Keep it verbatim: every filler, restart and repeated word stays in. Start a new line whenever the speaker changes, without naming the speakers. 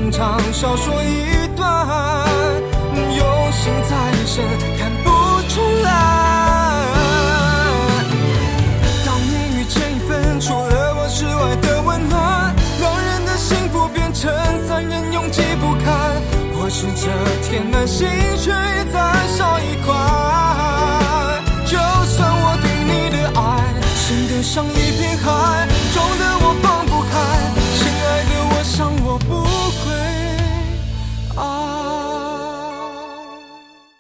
衷肠少说一段，有心在身看不出来。当你遇见一份除了我之外的温暖，两人的幸福变成三人拥挤不堪，或许这填满心却再少一块。就算我对你的爱深得像一片海，